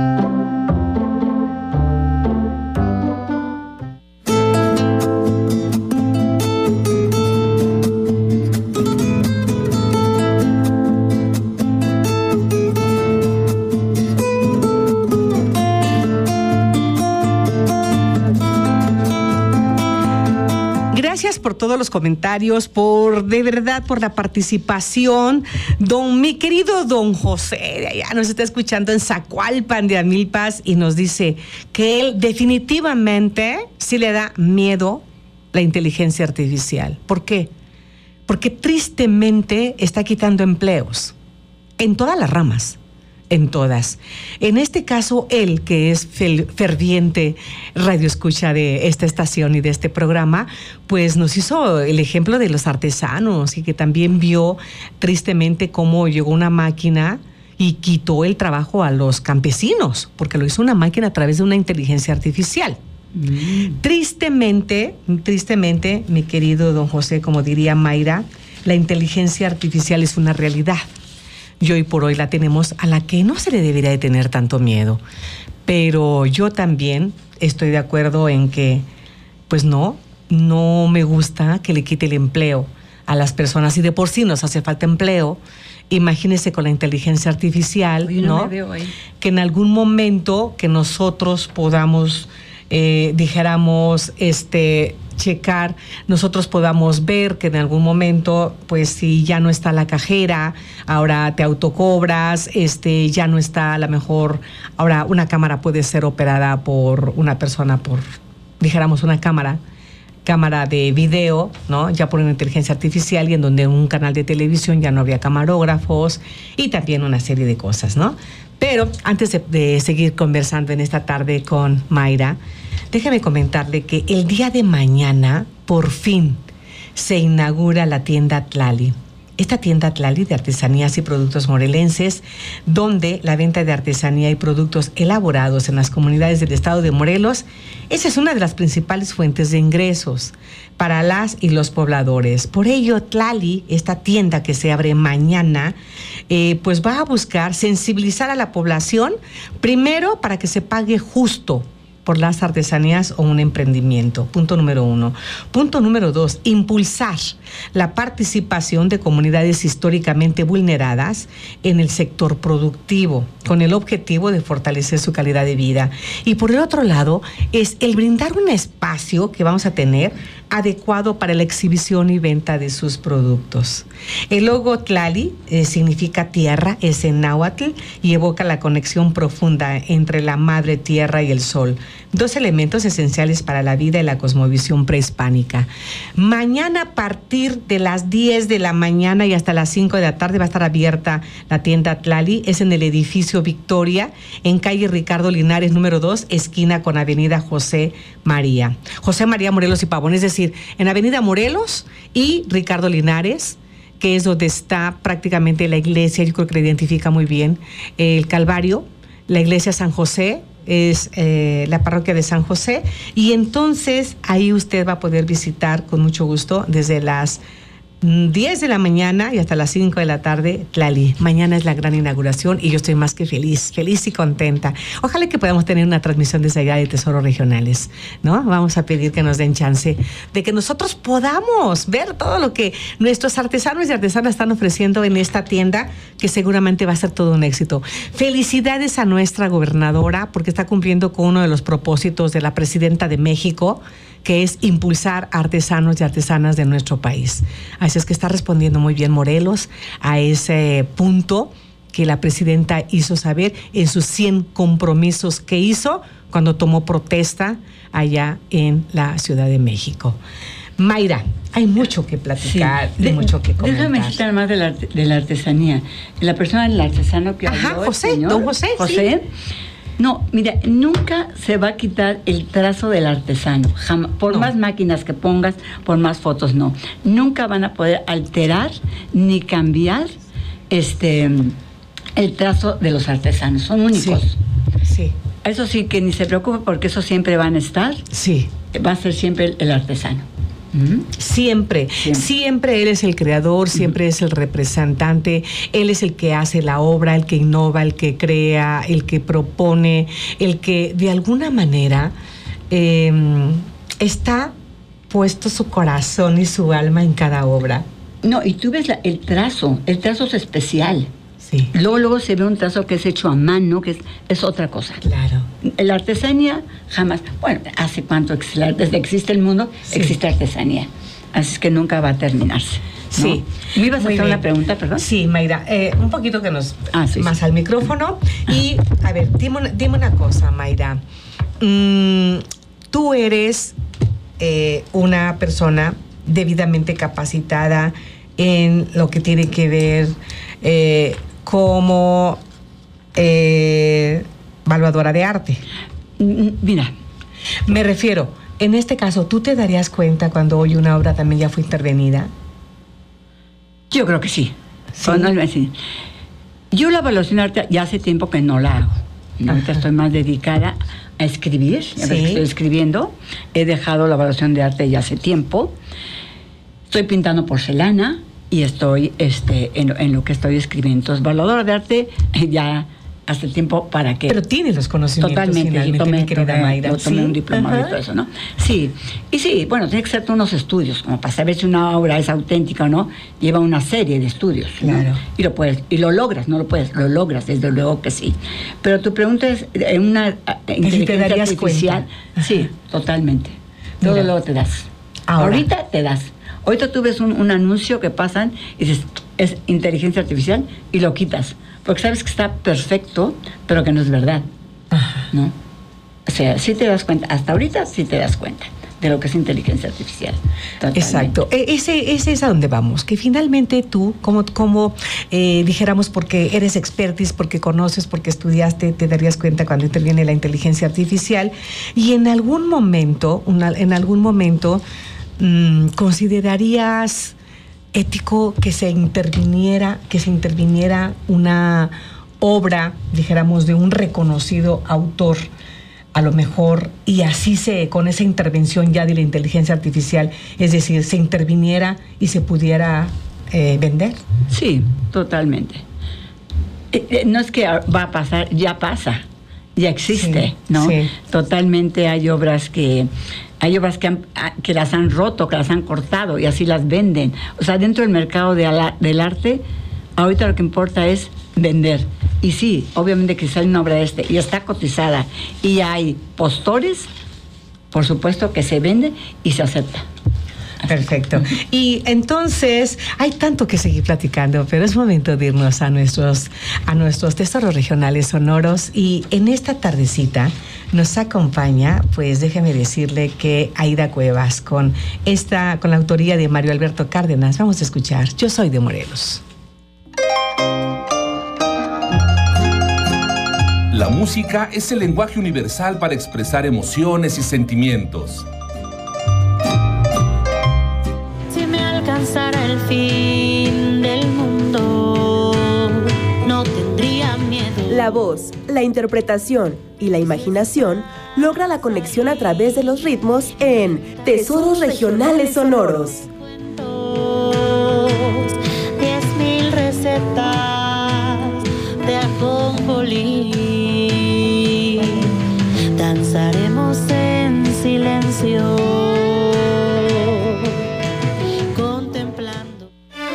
Por todos los comentarios, de verdad, por la participación. Mi querido don José, de allá nos está escuchando en Zacualpan de Amilpas y nos dice que él definitivamente sí le da miedo la inteligencia artificial. ¿Por qué? Porque tristemente está quitando empleos en todas las ramas. En todas. En este caso, él, que es ferviente radioescucha de esta estación y de este programa, pues nos hizo el ejemplo de los artesanos y que también vio tristemente cómo llegó una máquina y quitó el trabajo a los campesinos, porque lo hizo una máquina a través de una inteligencia artificial. Tristemente, mi querido don José, como diría Mayra, la inteligencia artificial es una realidad. Y hoy por hoy la tenemos, a la que no se le debería de tener tanto miedo. Pero yo también estoy de acuerdo en que, pues no me gusta que le quite el empleo a las personas. Y de por sí nos hace falta empleo. Imagínese con la inteligencia artificial, ¿no? Me veo ahí. Que en algún momento que nosotros podamos, dijéramos, checar, nosotros podamos ver que en algún momento, pues si ya no está la cajera, ahora te autocobras, ya no está, a lo mejor, ahora una cámara puede ser operada por una persona, dijéramos una cámara de video, ¿no? Ya por una inteligencia artificial, y en donde en un canal de televisión ya no habría camarógrafos y también una serie de cosas, ¿no? Pero antes de seguir conversando en esta tarde con Mayra, déjeme comentarle que el día de mañana, por fin, se inaugura la tienda Tlali. esta tienda Tlali de artesanías y productos morelenses, donde la venta de artesanía y productos elaborados en las comunidades del estado de Morelos, esa es una de las principales fuentes de ingresos para las y los pobladores. Por ello, Tlali, esta tienda que se abre mañana, pues va a buscar sensibilizar a la población, primero para que se pague justo por las artesanías o un emprendimiento. Punto número 1. Punto número 2, impulsar la participación de comunidades históricamente vulneradas en el sector productivo, con el objetivo de fortalecer su calidad de vida. Y por el otro lado, es el brindar un espacio que vamos a tener adecuado para la exhibición y venta de sus productos. El logo Tlali significa tierra, es en náhuatl y evoca la conexión profunda entre la madre tierra y el sol, dos elementos esenciales para la vida y la cosmovisión prehispánica. Mañana a partir de las 10 de la mañana y hasta las 5 de la tarde va a estar abierta la tienda Tlali, es en el edificio Victoria, en calle Ricardo Linares, número 2, esquina con avenida José María Morelos y Pavón, es decir, en avenida Morelos y Ricardo Linares, que es donde está prácticamente la iglesia, yo creo que la identifica muy bien, el Calvario, la iglesia San José, es la parroquia de San José, y entonces ahí usted va a poder visitar con mucho gusto desde las 10 de la mañana y hasta las 5 de la tarde, Tlali. Mañana es la gran inauguración y yo estoy más que feliz y contenta. Ojalá que podamos tener una transmisión desde allá de Tesoros Regionales, ¿no? Vamos a pedir que nos den chance de que nosotros podamos ver todo lo que nuestros artesanos y artesanas están ofreciendo en esta tienda, que seguramente va a ser todo un éxito. Felicidades a nuestra gobernadora, porque está cumpliendo con uno de los propósitos de la presidenta de México, que es impulsar artesanos y artesanas de nuestro país. Así es que está respondiendo muy bien Morelos a ese punto que la presidenta hizo saber en sus 100 compromisos que hizo cuando tomó protesta allá en la Ciudad de México. Mayra, hay mucho que platicar y mucho que comentar. Déjame citar más de la artesanía. La persona del artesano que habló, José, señor, don José. José. Sí. No, mira, nunca se va a quitar el trazo del artesano. Jamás, por más máquinas que pongas, por más fotos, no. Nunca van a poder alterar ni cambiar el trazo de los artesanos. Son únicos. Sí. Eso sí, que ni se preocupe, porque eso siempre van a estar. Sí. Va a ser siempre el artesano. Siempre él es el creador, siempre es el representante, él es el que hace la obra, el que innova, el que crea, el que propone, el que de alguna manera está puesto su corazón y su alma en cada obra. No, y tú ves el trazo es especial. Sí. Luego se ve un trazo que es hecho a mano, que es otra cosa. Claro. La artesanía jamás, bueno, ¿hace cuánto existe? Desde que existe el mundo, existe artesanía. Así es que nunca va a terminarse, ¿no? Sí. ¿Me ibas a hacer una pregunta, perdón? Sí, Mayra, un poquito que nos... más sí. al micrófono. Y, a ver, dime una cosa, Mayra. Tú eres una persona debidamente capacitada en lo que tiene que ver como evaluadora de arte. Mira, me refiero, en este caso, ¿tú te darías cuenta cuando hoy una obra también ya fue intervenida? Yo creo que sí. ¿Sí? Yo la evaluación de arte ya hace tiempo que no la hago. Ahorita estoy más dedicada a escribir. A ver, estoy escribiendo. He dejado la evaluación de arte ya hace tiempo. Estoy pintando porcelana y estoy en lo que estoy escribiendo. Entonces, evaluadora de arte ya hace tiempo para que... Pero tiene los conocimientos. Totalmente. Mi querida Mayra. Tomé un diplomado y todo eso, ¿no? Sí. Y sí, bueno, tiene que ser unos estudios, como para saber si una obra es auténtica o no. Lleva una serie de estudios. Claro. ¿No? Y lo logras, no lo puedes, lo logras, desde luego que sí. Pero tu pregunta es, una inteligencia artificial... Sí, totalmente. Todo luego te das. Ahorita te das. Ahorita tú ves un anuncio que pasan y dices, es inteligencia artificial, y lo quitas. Porque sabes que está perfecto, pero que no es verdad. ¿No? O sea, sí te das cuenta, hasta ahorita sí te das cuenta de lo que es inteligencia artificial. Totalmente. Exacto. Ese es a donde vamos, que finalmente tú, como dijéramos, porque eres expertis, porque conoces, porque estudiaste, te darías cuenta cuando interviene la inteligencia artificial, y en algún momento, considerarías ético que se interviniera una obra, dijéramos, de un reconocido autor, a lo mejor, y así con esa intervención ya de la inteligencia artificial, es decir, se interviniera y se pudiera vender? Sí, totalmente. No es que va a pasar, ya pasa, ya existe, sí, ¿no? Sí. Totalmente hay obras que las han roto, que las han cortado y así las venden. O sea, dentro del mercado del arte, ahorita lo que importa es vender. Y sí, obviamente que sale una obra y está cotizada y hay postores, por supuesto que se vende y se acepta. Perfecto. Y entonces, hay tanto que seguir platicando, pero es momento de irnos a nuestros tesoros regionales sonoros. Y en esta tardecita nos acompaña, pues déjeme decirle que Aida Cuevas, con la autoría de Mario Alberto Cárdenas. Vamos a escuchar Yo soy de Morelos. La música es el lenguaje universal para expresar emociones y sentimientos. Si me alcanzara el fin del mundo, no tendría miedo. La voz, la interpretación y la imaginación logra la conexión a través de los ritmos en Tesoros Regionales Sonoros. 10,000 recetas de ajonjolí. Danzaremos en silencio, contemplando.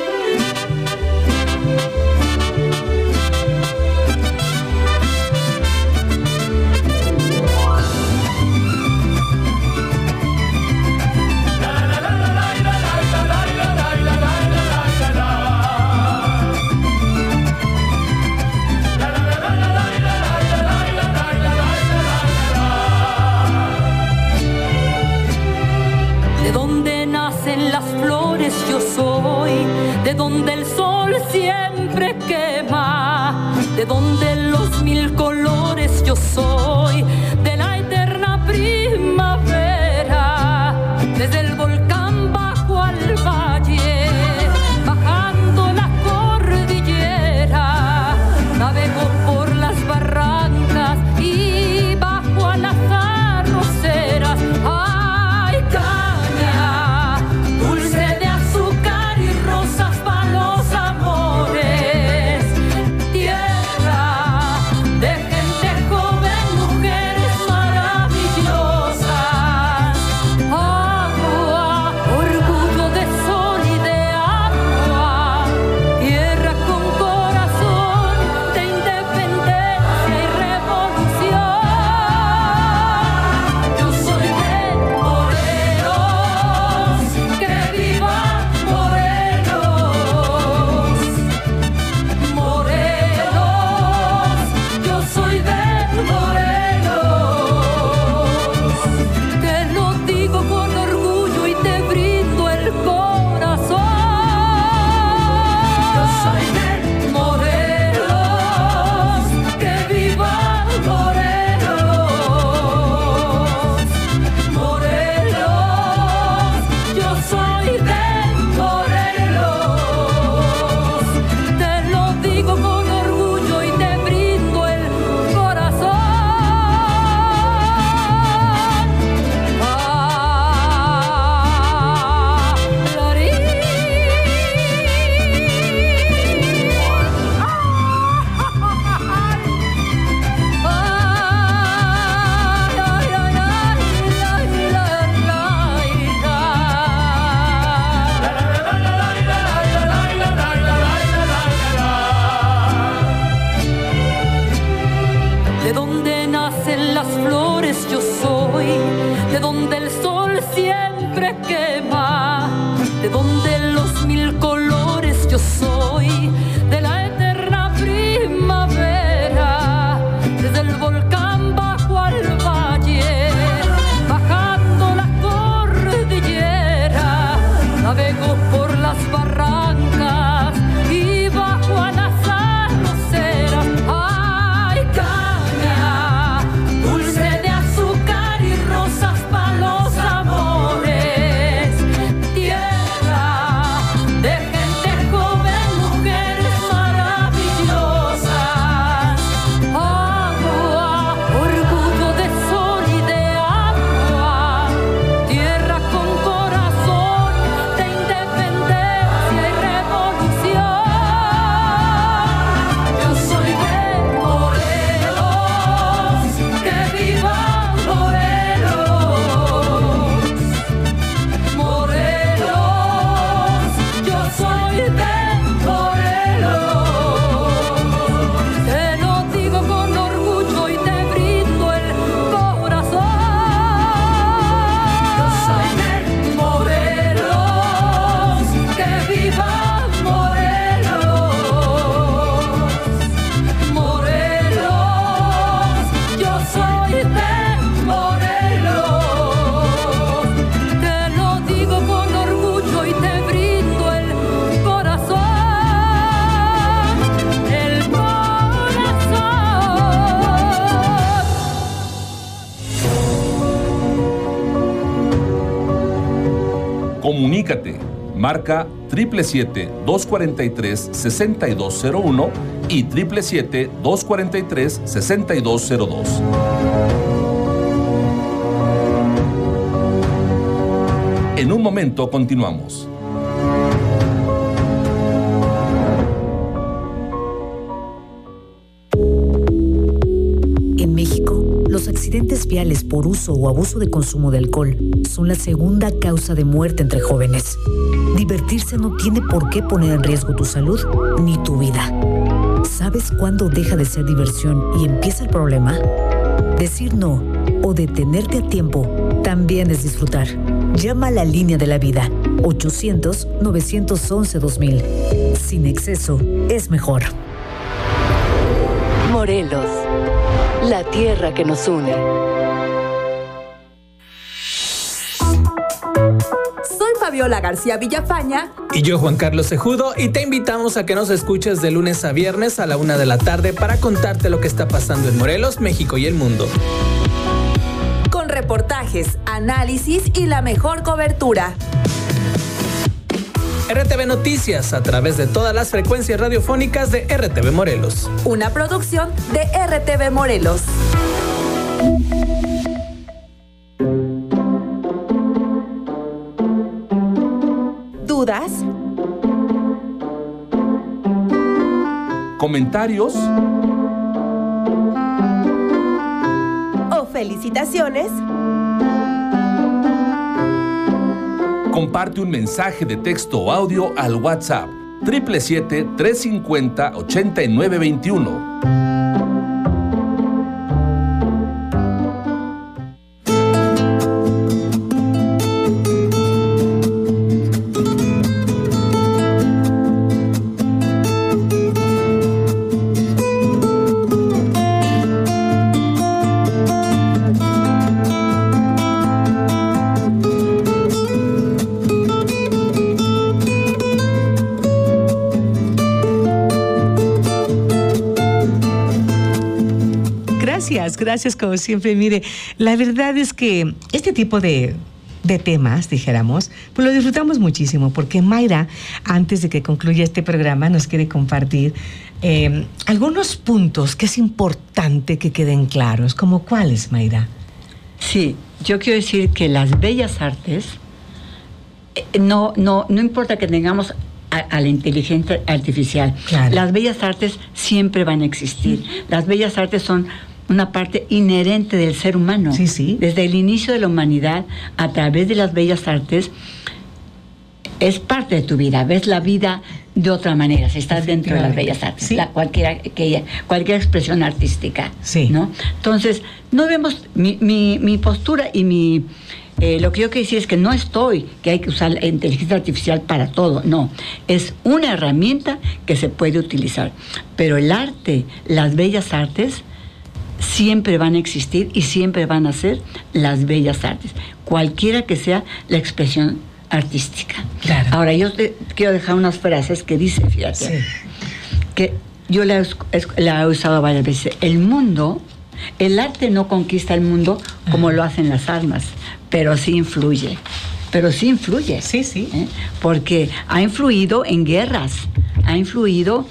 Las flores yo soy, de donde el sol siempre quema, de donde los 1000 colores yo soy, de la eterna primavera, desde el volcán bajo al valle, bajando la cordillera, navego por las barrancas y bajo a las arroceras. ¡Ay, caña! Dulce de azúcar y rosas para los amores. Tierra de gente joven, mujer. Marca 777-243-6201 y 777-243-6202. En un momento continuamos. En México, los accidentes viales por uso o abuso de consumo de alcohol son la segunda causa de muerte entre jóvenes. Divertirse no tiene por qué poner en riesgo tu salud ni tu vida. ¿Sabes cuándo deja de ser diversión y empieza el problema? Decir no o detenerte a tiempo también es disfrutar. Llama a la línea de la vida, 800-911-2000. Sin exceso es mejor. Morelos, la tierra que nos une. Soy Fabiola García Villafaña. Y yo, Juan Carlos Cejudo, y te invitamos a que nos escuches de lunes a viernes a la 1 de la tarde para contarte lo que está pasando en Morelos, México y el mundo. Con reportajes, análisis y la mejor cobertura. RTV Noticias, a través de todas las frecuencias radiofónicas de RTV Morelos. Una producción de RTV Morelos. ¿Dudas? ¿Comentarios? ¿O felicitaciones? Comparte un mensaje de texto o audio al WhatsApp 777-350-8921. Gracias como siempre. Mire, la verdad es que este tipo de temas, dijéramos, pues lo disfrutamos muchísimo, porque Mayra, antes de que concluya este programa, nos quiere compartir algunos puntos que es importante que queden claros. ¿Como cuáles, Mayra? Sí, yo quiero decir que las bellas artes, no importa que tengamos a la inteligencia artificial, claro. Las bellas artes siempre van a existir. Las bellas artes son una parte inherente del ser humano. Sí, sí. Desde el inicio de la humanidad, a través de las bellas artes, es parte de tu vida. Ves la vida de otra manera si estás dentro de las bellas artes. ¿Sí? Cualquier expresión artística. Sí. ¿No? Entonces, no vemos mi postura y lo que yo quiero decir es que no estoy que hay que usar la inteligencia artificial para todo. No. Es una herramienta que se puede utilizar. Pero el arte, las bellas artes, siempre van a existir y siempre van a ser las bellas artes, cualquiera que sea la expresión artística. Claro. Ahora, yo te quiero dejar unas frases que dice, fíjate, sí, que yo la he usado varias veces. El arte no conquista el mundo como lo hacen las armas, pero sí influye. Sí, sí. Porque ha influido en guerras, ha influido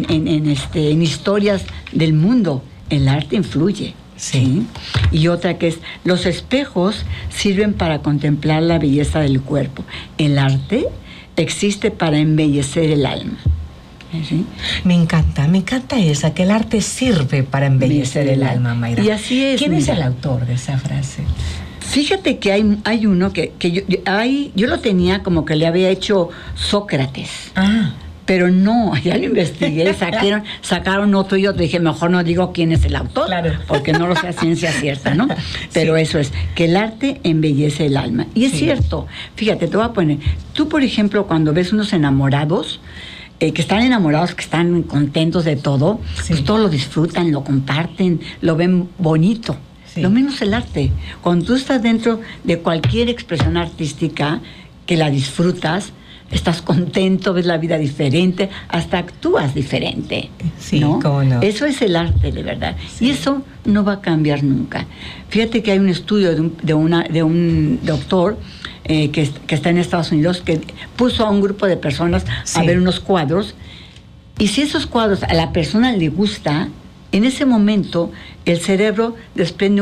en historias del mundo. El arte influye. Sí. Y otra que es, los espejos sirven para contemplar la belleza del cuerpo. El arte existe para embellecer el alma. ¿Sí? Me encanta esa, que el arte sirve para embellecer el alma, Mayra. Y así es. ¿Quién es el autor de esa frase? Fíjate que hay uno que yo lo tenía como que le había hecho Sócrates. Ah. Pero no, ya lo investigué, sacaron otro y otro. Dije, mejor no digo quién es el autor, claro, porque no lo sé a ciencia cierta, ¿no? Pero sí, eso es, que el arte embellece el alma. Y es cierto, fíjate, te voy a poner, tú por ejemplo, cuando ves unos enamorados, que están enamorados, que están contentos de todo, pues todos lo disfrutan, lo comparten, lo ven bonito. Sí. Lo mismo es el arte. Cuando tú estás dentro de cualquier expresión artística, que la disfrutas, estás contento, ves la vida diferente, hasta actúas diferente. Sí, ¿no? ¿Cómo no? Eso es el arte, de verdad. Sí. Y eso no va a cambiar nunca. Fíjate que hay un estudio de un doctor que está en Estados Unidos, que puso a un grupo de personas a ver unos cuadros. Y si esos cuadros a la persona le gusta, en ese momento el cerebro desprende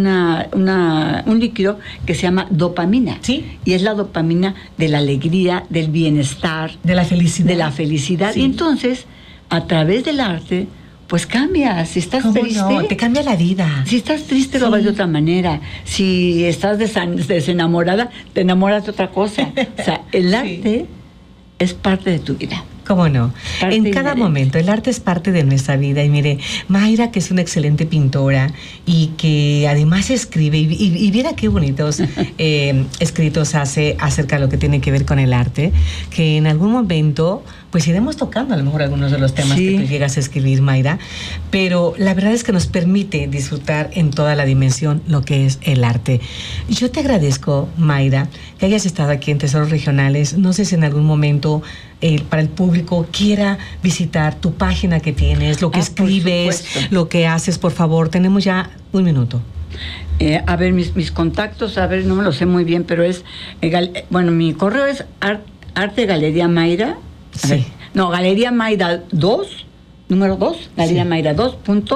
un líquido que se llama dopamina. Sí. Y es la dopamina de la alegría, del bienestar, de la felicidad. De la felicidad. Sí. Y entonces, a través del arte, pues cambia. Si estás triste, no? Te cambia la vida. Si estás triste, lo ves de otra manera. Si estás desenamorada, te enamoras de otra cosa. O sea, el arte es parte de tu vida. ¿Cómo no? En cada momento, el arte es parte de nuestra vida. Y mire, Mayra, que es una excelente pintora y que además escribe, y viera qué bonitos escritos hace acerca de lo que tiene que ver con el arte, que en algún momento, pues iremos tocando a lo mejor algunos de los temas que tú llegas a escribir, Mayra, pero la verdad es que nos permite disfrutar en toda la dimensión lo que es el arte. Yo te agradezco, Mayra, que hayas estado aquí en Tesoros Regionales. No sé si en algún momento para el público quiera visitar tu página que tienes, lo que escribes, lo que haces, por favor. Tenemos ya un minuto. A ver, mis contactos, a ver, no me lo sé muy bien, pero es, bueno, mi correo es Arte Galería Mayra. Sí. No, Galería Mayra 2, número 2, Galería Mayra 2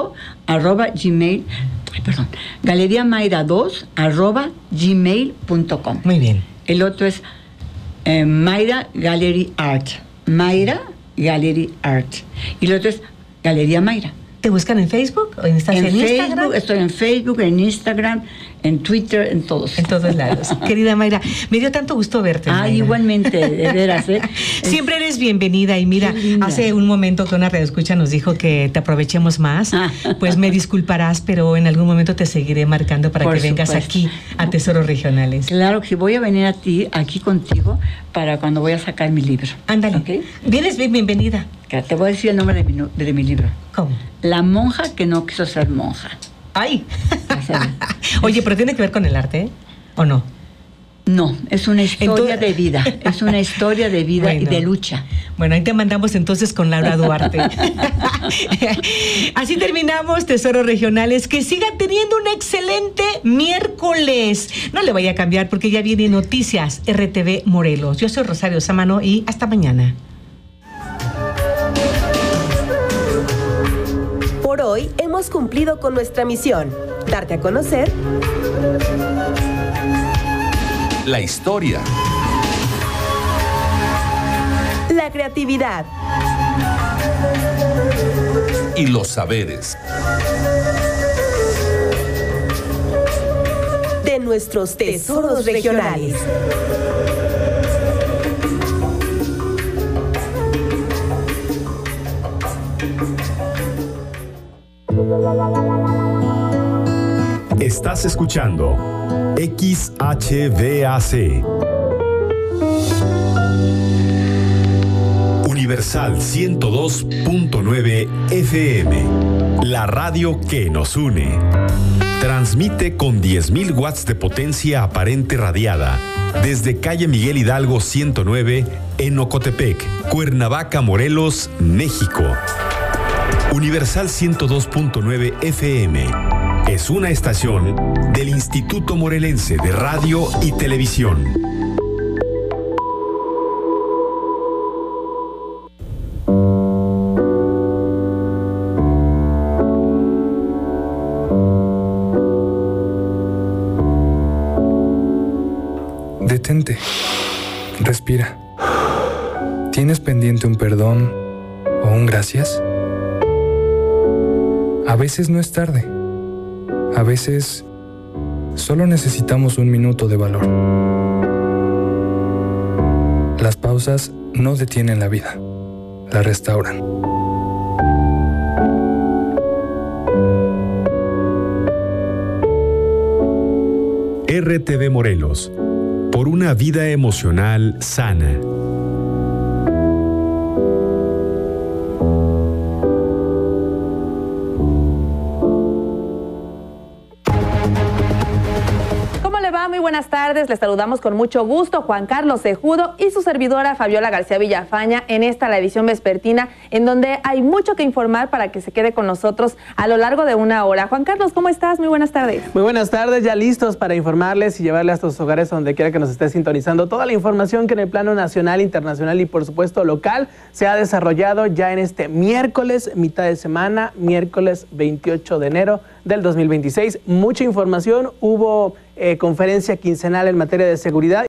@gmail. Perdón, Galería Mayra 2 @gmail.com. Muy bien. El otro es Mayra Gallery Art. Mayra Gallery Art. Y el otro es Galería Mayra. ¿Te buscan en Facebook o en Instagram? Estoy en Facebook, en Instagram, en Twitter, en todos. En todos lados. Querida Mayra, me dio tanto gusto verte. Ah, Mayra. Igualmente, de veras. Siempre eres bienvenida. Y mira, hace un momento que una radioescucha nos dijo que te aprovechemos más. Pues me disculparás, pero en algún momento te seguiré marcando para que vengas aquí a Tesoros Regionales. Claro que sí, voy a venir aquí contigo para cuando voy a sacar mi libro. Ándale. ¿Okay? Vienes bien, bienvenida. Te voy a decir el nombre de mi libro. ¿Cómo? La monja que no quiso ser monja. ¡Ay! Oye, pero ¿tiene que ver con el arte, o no? No, es una historia de vida. Es una historia de vida y de lucha. Bueno, ahí te mandamos entonces con Laura Duarte. Así terminamos Tesoros Regionales. Que sigan teniendo un excelente miércoles. No le vaya a cambiar porque ya vienen noticias RTV Morelos. Yo soy Rosario Sámano y hasta mañana. Por hoy hemos cumplido con nuestra misión, darte a conocer la historia, la creatividad y los saberes de nuestros tesoros regionales. Estás escuchando XHVAC Universal 102.9 FM, la radio que nos une. Transmite con 10.000 watts de potencia aparente radiada desde calle Miguel Hidalgo 109 en Ocotepec, Cuernavaca, Morelos, México. Universal 102.9 FM es una estación del Instituto Morelense de Radio y Televisión. Detente. Respira. ¿Tienes pendiente un perdón o un gracias? A veces no es tarde. A veces solo necesitamos un minuto de valor. Las pausas no detienen la vida, la restauran. RTV Morelos, por una vida emocional sana. buenas tardes. Les saludamos con mucho gusto Juan Carlos Cejudo y su servidora Fabiola García Villafaña en la edición vespertina, en donde hay mucho que informar para que se quede con nosotros a lo largo de una hora. Juan Carlos, ¿cómo estás? Muy buenas tardes. Muy buenas tardes, ya listos para informarles y llevarles a sus hogares donde quiera que nos esté sintonizando toda la información que en el plano nacional, internacional y por supuesto local se ha desarrollado ya en este miércoles, mitad de semana, miércoles 28 de enero del 2026. Mucha información, hubo conferencia quincenal en materia de seguridad.